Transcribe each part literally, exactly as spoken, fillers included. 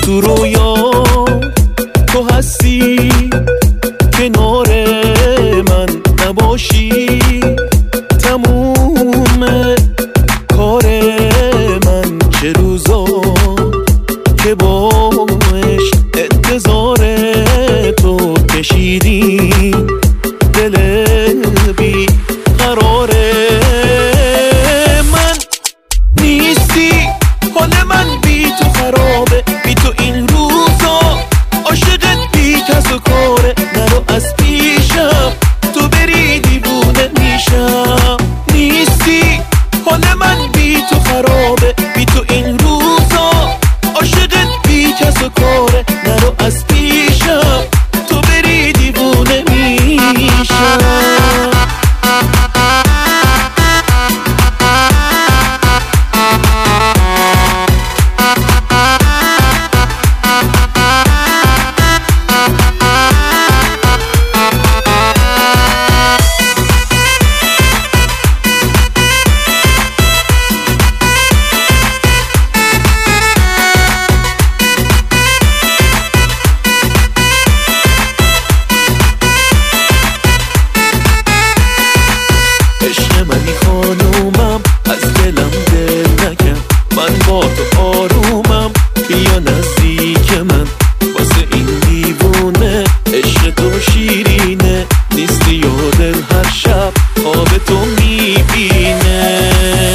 تو رویا تو هستی، کنار من نباشی تموم کار من. چه روزا که باش انتظار تو کشیدیم، دل بی قرار من نیستی. حال من بی تو خرابه، بی تو این روزا عاشقت بی کس و کاره. نرو از پیشم تو بری دیوونه میشم. نیستی حال من بی تو خرابه، بی تو این روزا عاشقت بی کس و کاره. نرو از پیشم تو بری دیوونه میشم. منی خانومم، از دلم دل نکن، من با تو آرومم، بیا نزدیک من. واسه این دیوونه عشق تو شیرینه، نیستی و دل هر شب خواب تو میبینه.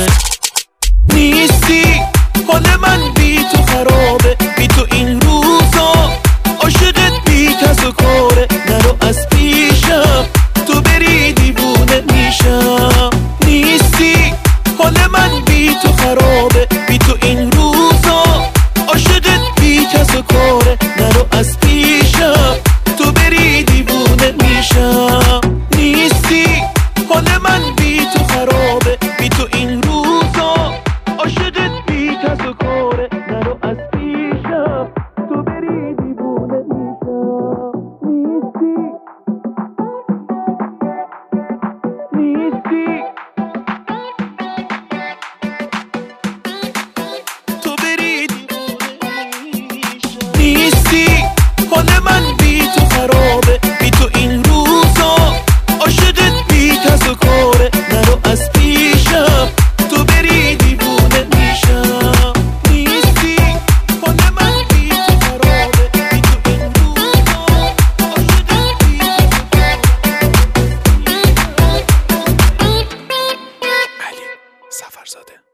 نیستی حال من بی تو خرابه، بی تو این روزا عاشقت بی کس و کاره. نرو از پیشم تو بری دیوونه میشم. نیستی حال من بی تو خرابه، بی تو این روزا عاشقت بی کس و کاره. نرو از پیشم تو بری دیوونه میشم. نیستی حال من بی تو خرابه، بی تو این روزا عاشقت بی کس و کاره. نرو از پیشم تو بری دیوونه میشم. نیستی نیستی تو بری نیستی حال من بی تو خرابه، بی تو این روزا عاشقت بی کس و کاره. نرو از پیشم تو بری دیوونه میشم. نیستی حال من بی تو خرابه، بی تو این روزا عاشقت بی کس و کاره. علی صفرزاده.